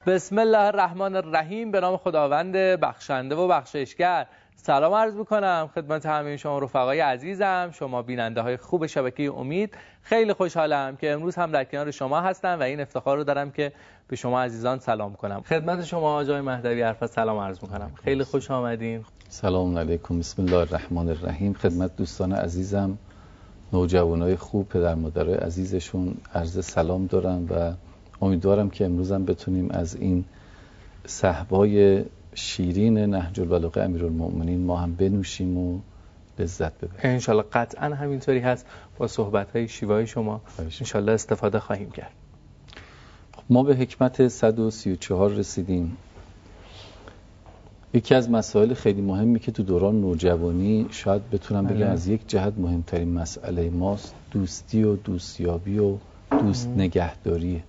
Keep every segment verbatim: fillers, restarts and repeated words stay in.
بسم الله الرحمن الرحیم. به نام خداوند بخشنده و بخشایشگر. سلام عرض میکنم خدمت همه شما رفقای عزیزم، شما بیننده های خوب شبکه امید. خیلی خوشحالم که امروز هم در کنار شما هستم و این افتخار رو دارم که به شما عزیزان سلام کنم. خدمت شما آقای مهدوی عرفت سلام عرض میکنم. خیلی خوش آمدین. سلام علیکم. بسم الله الرحمن الرحیم. خدمت دوستان عزیزم، نوجوانای خوب، پدر مادرای عزیزشون عرض سلام دارم و امیدوارم که امروز هم بتونیم از این صحبای شیرین نهج البلاغه امیرالمؤمنین ما هم بنوشیم و لذت ببریم. انشالله قطعا همینطوری هست. با صحبت‌های شیوای شما انشالله استفاده خواهیم کرد. ما به حکمت صد و سی و چهار رسیدیم. یکی از مسائل خیلی مهمی که تو دوران نوجوانی شاید بتونم بگم از یک جهت مهمترین مسئله ماست، دوستی و دوستیابی و دوست نگهداریه.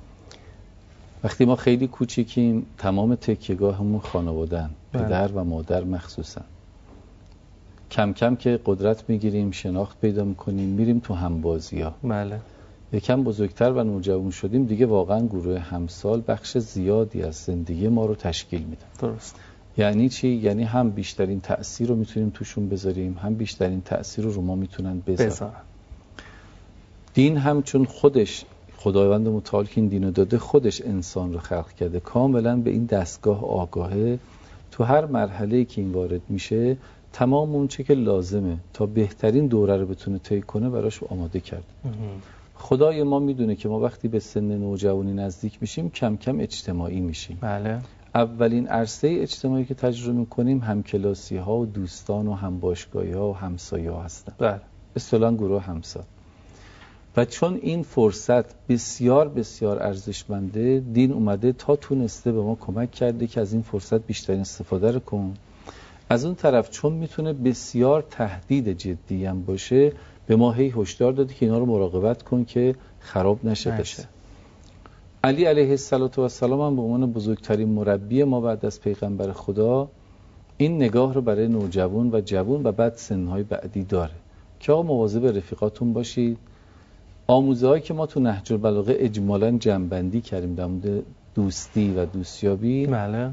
وقتی ما خیلی کوچیکیم تمام تکیه‌گاهمون خانواده‌ان، پدر و مادر مخصوصا. کم کم که قدرت میگیریم، شناخت پیدا میکنیم، میریم تو همبازی‌ها. بله. یکم بزرگتر و نوجوان شدیم دیگه واقعا گروه همسال بخش زیادی از زندگی ما رو تشکیل میدن. درست. یعنی چی؟ یعنی هم بیشترین تأثیر رو میتونیم توشون بذاریم، هم بیشترین تأثیر رو رو ما میتونن بذارن. دین هم چون خودش خداوند متعال که این دینو داده، خودش انسان رو خلق کرده، کاملا به این دستگاه آگاهه. تو هر مرحله‌ای که این وارد میشه تمام اون چه که لازمه تا بهترین دوره رو بتونه طی کنه براش آماده کرده. خدای ما میدونه که ما وقتی به سن نوجوانی نزدیک میشیم کم کم اجتماعی میشیم. بله. اولین عرصه اجتماعی که تجربه میکنیم همکلاسی ها و دوستان و همباشگاهی ها و همسایه ها هستن. بله. اصطلاحاً گروه همسا. و چون این فرصت بسیار بسیار ارزشمنده، دین اومده تا تونسته به ما کمک کرده که از این فرصت بیشترین استفاده رو کن. از اون طرف چون میتونه بسیار تهدید جدی هم باشه، به ما هی هشدار داده که اینا رو مراقبت کن که خراب نشه بشه. علی علیه السلام هم به عنوان بزرگترین مربی ما بعد از پیغمبر خدا این نگاه رو برای نوجوان و جوان و بعد سنهای بعدی داره که آقا مواظب رفیقاتون باشید. آموزه‌هایی که ما تو نهج البلاغه اجمالاً جمع‌بندی کردیم در مورد دوستی و دوستیابی، بله،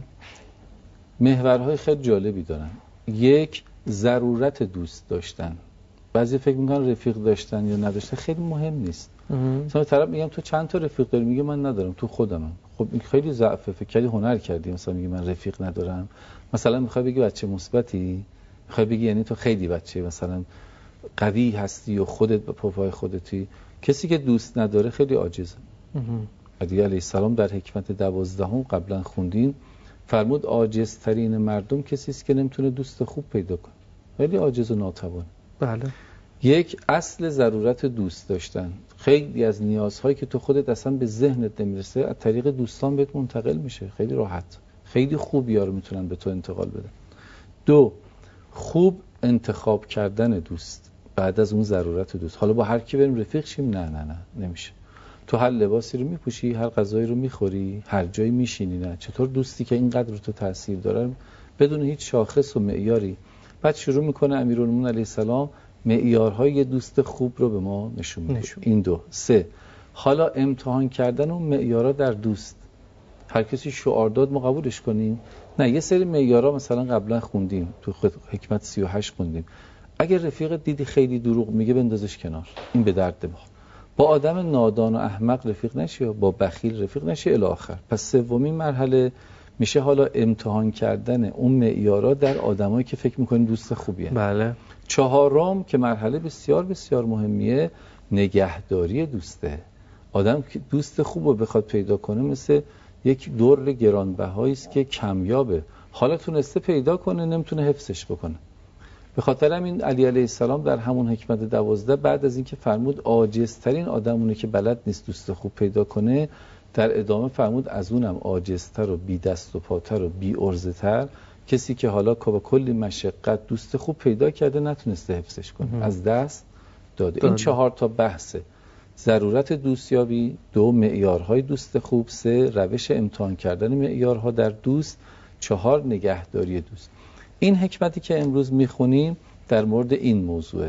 محورهای خیلی جالبی دارن. یک، ضرورت دوست داشتن. بعضی فکر میکنن رفیق داشتن یا نداشتن خیلی مهم نیست. مثلا طرف میگم تو چند تا رفیق داری؟ میگه من ندارم، تو خودمم. خب این خیلی ضعفه. فکر کردی هنر کردی مثلا میگه من رفیق ندارم؟ مثلا میخوای بگی بچه مثبتی؟ میخوای بگی یعنی تو خیلی بچه مثلا قوی هستی و خودت به پای خودتی؟ کسی که دوست نداره خیلی عاجزه. علی علیه السلام در حکمت دوازدهم قبلا خوندین فرمود عاجزترین مردم کسی است که نمیتونه دوست خوب پیدا کنه. خیلی عاجز و ناتوان. بله. یک، اصل ضرورت دوست داشتن. خیلی از نیازهایی که تو خودت اصلا به ذهنت نمیرسه از طریق دوستان بهت منتقل میشه. خیلی راحت. خیلی خوب یارو میتونن به تو انتقال بدن. دو، خوب انتخاب کردن دوست بعد از اون ضرورت دوست. حالا با هر کی بریم رفیق شیم؟ نه نه نه نمیشه. تو هر لباسی رو میپوشی، هر غذایی رو میخوری، هر جایی میشینی، نه چطور دوستی که اینقدر رو تو تاثیر داره بدون هیچ شاخص و معیاری. بعد شروع میکنه امیرالمومنین علیه السلام معیارهای دوست خوب رو به ما نشون میده. این دو. سه، حالا امتحان کردن اون معیارها در دوست. هر کسی شعار داد ما قبولش کنیم؟ نه، یه سری معیارها مثلا قبلا خوندیم تو حکمت سی و هشت خوندیم. اگر رفیق دیدی خیلی دروغ میگه بندازش کنار، این به درد ما. با آدم نادان و احمق رفیق نشی، با بخیل رفیق نشی الی آخر. پس سومین مرحله میشه حالا امتحان کردن اون معیارها در آدمایی که فکر میکنیم دوست خوبیه. بله. چهارم که مرحله بسیار بسیار مهمیه، نگهداری دوسته. آدم که دوست خوب رو بخواد پیدا کنه مثل یک در گرانبهایی است که کمیابه. حالا تونسته پیدا کنه نمیتونه حفظش بکنه. به خاطر همین علی علیه السلام در همون حکمت دوازده بعد از اینکه فرمود عاجزترین آدمونه که بلد نیست دوست خوب پیدا کنه، در ادامه فرمود از اونم عاجزتر و بی دست و پاتر و بی ارزتر کسی که حالا با کلی مشقت دوست خوب پیدا کرده نتونسته حفظش کنه، از دست داده. این چهار تا بحثه: ضرورت دوستیابی، دو معیارهای دوست خوب، سه روش امتحان کردن معیارها در دوست، چهار نگهداری دوست. این حکمتی که امروز میخونیم در مورد این موضوعه.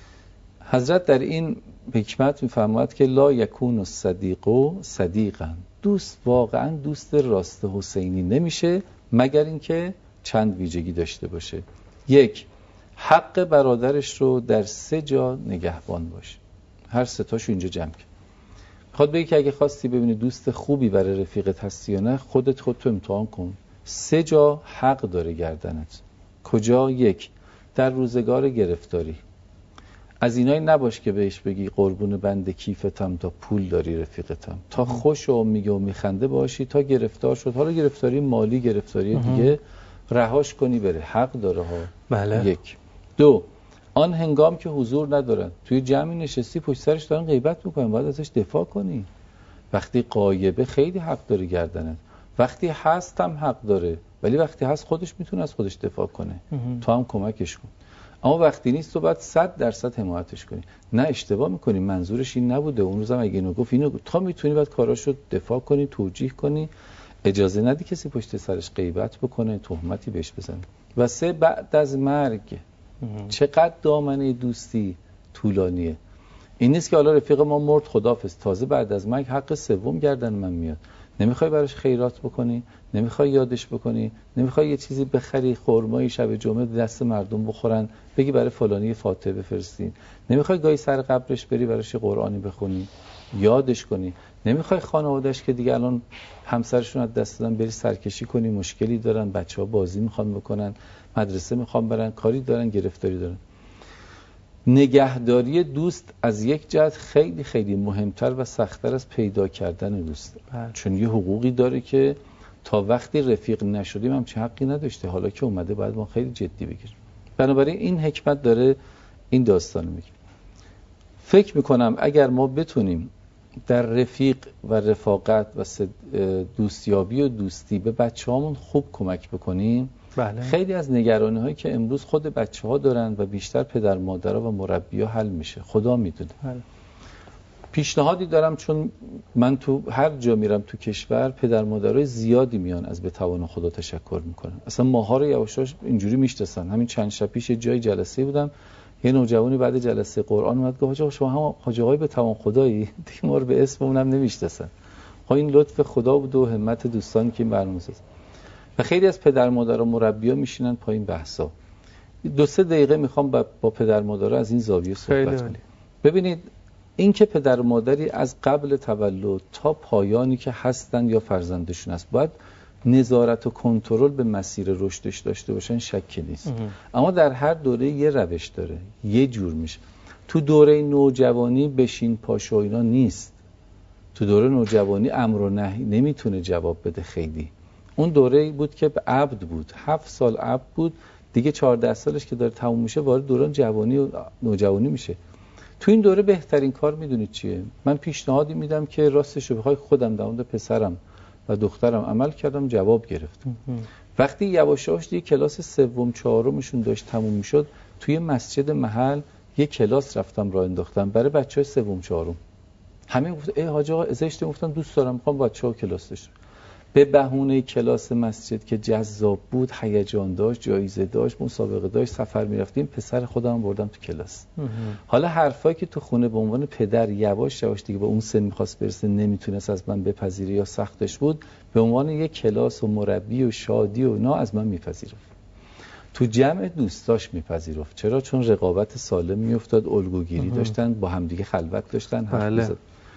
حضرت در این حکمت میفرماید که لا یکون الصدیق صدیقا، دوست واقعا دوست راست حسینی نمیشه مگر اینکه چند ویژگی داشته باشه. یک، حق برادرش رو در سه جا نگهبان باشه. هر سه تاشو اینجا جمع کن. میخواد بگه که اگه خواستی ببینی دوست خوبی برای رفیقت هستی یا نه، خودت خودتو امتحان کن. سه جا حق داره گردنت. کجا؟ یک، در روزگار گرفتاری. از اینایی نباش که بهش بگی قربون بند کیفتم تا پول داری رفیقتم، تا خوش و میگه و میخنده باشی تا گرفتار شد. حالا گرفتاری مالی، گرفتاری دیگه، رهاش کنی بره. حق داره ها. بله. یک. دو، آن هنگام که حضور ندارن، توی جمعی نشستی پشت سرش دارن غیبت میکنن، باید ازش دفاع کنی. وقتی غایبه خیلی حق داره گردنت. وقتی هست هم حق داره، ولی وقتی هست خودش میتونه از خودش دفاع کنه. تو هم کمکش کن. اما وقتی نیست تو باید صد درصد حمایتش کنی. نه اشتباه میکنی، منظورش این نبوده، اون روزم اگه اینو گفت اینو گفت. تا میتونی باید کاراشو دفاع کنی، توجیه کنی، اجازه ندی کسی پشت سرش غیبت بکنه، تهمتی بهش بزنه. و سه، بعد از مرگ چقدر دامنه دوستی طولانیه. این نیست که حالا رفیق ما مرد خداحافظ، تازه بعد از مرگ حق سوم گردن من میاد. نمیخوای براش خیرات بکنی، نمیخوای یادش بکنی، نمیخوای یه چیزی بخری، خرمای شب جمعه دست مردم بخورن، بگی برای فلانی فاتحه بفرستین، نمیخوای گاهی سر قبرش بری براش قرآنی بخونی، یادش کنی، نمیخوای خانواده‌اش که دیگه الان همسرشون از دست دادن بری سرکشی کنی، مشکلی دارن، بچه‌ها بازی میخوان بکنن، مدرسه میخوان برن، کاری دارن، گرفتاری دارن. نگهداری دوست از یک جهت خیلی خیلی مهمتر و سخت‌تر از پیدا کردن دوست، چون یه حقوقی داره که تا وقتی رفیق نشدیم هم چه حقی نداشته، حالا که اومده باید ما خیلی جدی بگیریم. بنابراین این حکمت داره این داستان میگه. فکر میکنم اگر ما بتونیم در رفیق و رفاقت و دوستیابی و دوستی به بچه‌هامون خوب کمک بکنیم، بله. خیلی از نگرانی هایی که امروز خود بچه ها دارن و بیشتر پدر مادرها و مربی ها حل میشه. خدا میدونه. بله. پیشنهادی دارم، چون من تو هر جا میرم تو کشور پدر مادرای زیادی میان از به توان خدا تشکر میکنن. اصلا ماها رو یواشاش اینجوری میشناسن. همین چند شب پیش جای جلسه بودم، یه نوجوانی بعد جلسه قرآن اومد گفت حاج شما هم حاج آقای به توان خدایی؟ دیگه ما رو به اسممون هم نمیشناسن. ها این لطف خدا بود و همت دوستان که این برنامه ساز. و خیلی از پدر مادر و مربی‌ها میشینن پایین بحثا. دو سه دقیقه میخوام با, با پدر مادرها از این زاویه صحبت کنم. ببینید این که پدر مادری از قبل تولد تا پایانی که هستن یا فرزندشون است باید نظارت و کنترل به مسیر رشدش داشته باشن، شکی نیست. اما در هر دوره یه روش داره، یه جور میشه. تو دوره نوجوانی بشین پاشو اینا نیست. تو دوره نوجوانی امر و نهی نمیتونه جواب بده. خیلی اون دوره بود که عبد بود، هفت سال عبد بود، دیگه چهارده سالش که داره تموم میشه وارد دوران جوانی و نوجوانی میشه. تو این دوره بهترین کار میدونید چیه؟ من پیشنهادی میدم که راستش رو بخوای خودم در مورد پسرم و دخترم عمل کردم، جواب گرفتم. وقتی یواشاش دیگه کلاس سوم چهارمشون داشت تموم میشد، توی مسجد محل یه کلاس رفتم راه انداختم برای بچهای سوم چهارم. همین گفت ای حاج آقا ازش گفتم دوست دارم میخوام بچه‌ها کلاس داشت. به بهونه کلاس مسجد که جذاب بود، هیجان داشت، جایزه داشت، مسابقه داشت، سفر میرفتیم، پسر خودم بردم تو کلاس. حالا حرفایی که تو خونه به عنوان پدر یواش یواش دیگه با اون سن میخواست برسه، نمیتونست از من بپذیره یا سختش بود، به عنوان یک کلاس و مربی و شادی و اینا از من میپذیرفت. تو جمع دوستاش میپذیرفت. چرا؟ چون رقابت سالم میافتاد، الگوگیری داشتن، با همدیگه خلوت داشتن، حرف می‌زدن.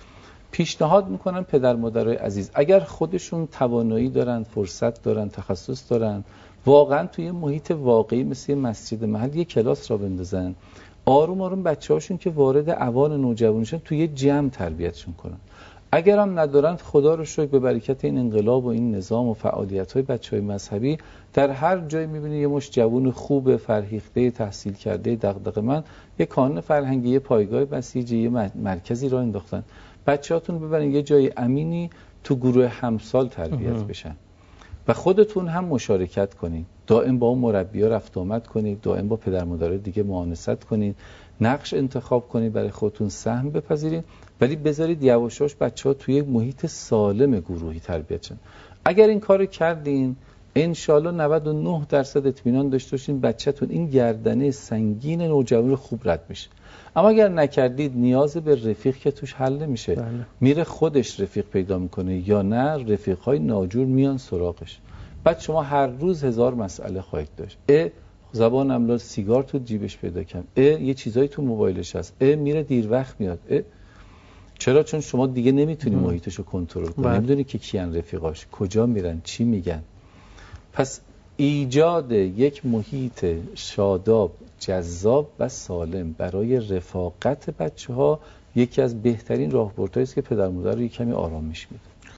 پیشنهاد میکنم پدر مادرای عزیز اگر خودشون توانایی دارن، فرصت دارن، تخصص دارن، واقعا توی محیط واقعی مثل مسجد محل یک کلاس را بندازن، آروم آروم بچه‌هاشون که وارد اوان نوجوانیشن توی جمع تربیتشون کنن. اگر هم ندارن، خدا رو شکر به برکت این انقلاب و این نظام و فعالیت‌های بچه‌های مذهبی در هر جایی می‌بینی یه مش جوون خوب، فرهیخته، تحصیل کرده، دغدغه‌مند، یه کانون فرهنگی، یه پایگاه بسیجی، یه مرکزی را انداختن. بچه‌هاتون ببرین یه جای امینی تو گروه همسال تربیت بشن و خودتون هم مشارکت کنید. دائم با اون مربی‌ها رفت آمد کنید، دائم با پدر مادر دیگه معاونت کنید، نقش انتخاب کنید، برای خودتون سهم بپذیرید، ولی بذارید یواشاش بچه‌ها توی یک محیط سالم گروهی تربیت شن. اگر این کارو کردین، انشالله نود و نه درصد اطمینان داشته باشین بچه‌تون این گردنه سنگین نوجوانی رو خوب رد میشه. اما اگر نکردید نیاز به رفیق که توش حل نمیشه. بله. میره خودش رفیق پیدا میکنه یا نه رفیق‌های ناجور میان سراغش. بعد شما هر روز هزار مسئله خواهید داشت. ا زبان املال سیگار تو جیبش پیدا کرد. ا یه چیزایی تو موبایلش هست. ا میره دیر وقت میاد. ا چرا؟ چون شما دیگه نمیتونی محیطش رو کنترل کنی. نمیدونی که کیان رفیقاش، کجا میرن، چی میگن. پس ایجاد یک محیط شاداب، جذاب و سالم برای رفاقت بچه‌ها یکی از بهترین راهبردهایی است که پدر مادر رو یک کمی آرامش میده.